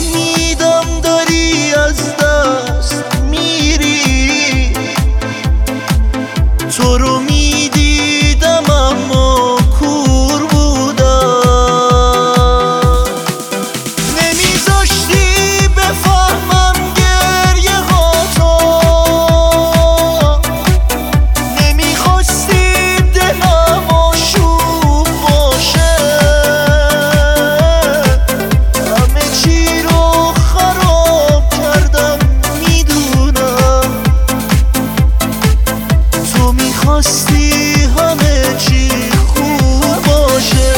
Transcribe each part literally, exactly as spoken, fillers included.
نفهمیدم داری از دست میری. تو رو میدیدم اما کور بودم. نمیذاشتی بفهمم گریه ها تو، نمیخواستی دلم آشوب باشه. همه چی رو خراب کردم میدونم. تو میخواستی همه چی خوب باشه.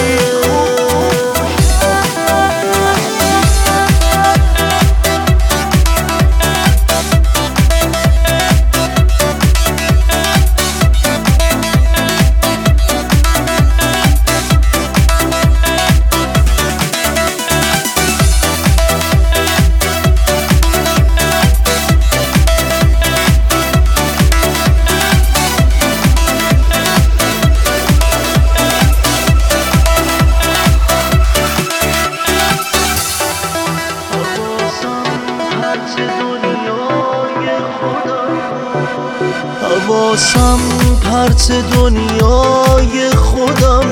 حواسم پرت دنیای خودم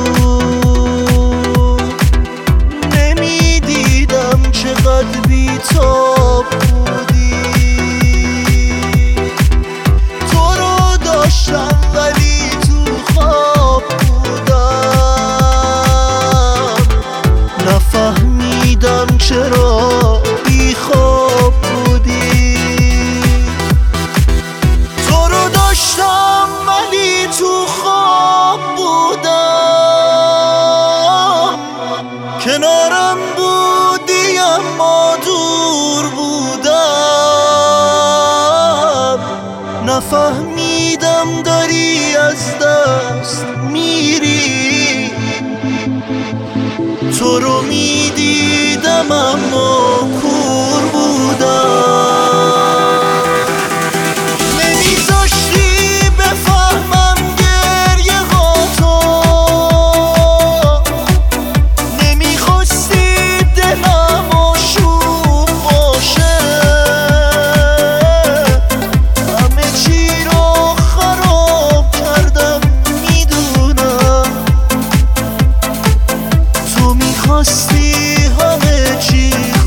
بود. نمیدیدم چقدر بی‌تاب بودی. تو رو داشتم ولی تو خواب بودم. نفهمیدم چرا بی خواب بودی. داشتم ولی تو خواب بودم. کنارم بودی اما دور بودم. نفهمیدم داری از دست میری. تو رو میدیدم اما کور بودم. خواستی همه چی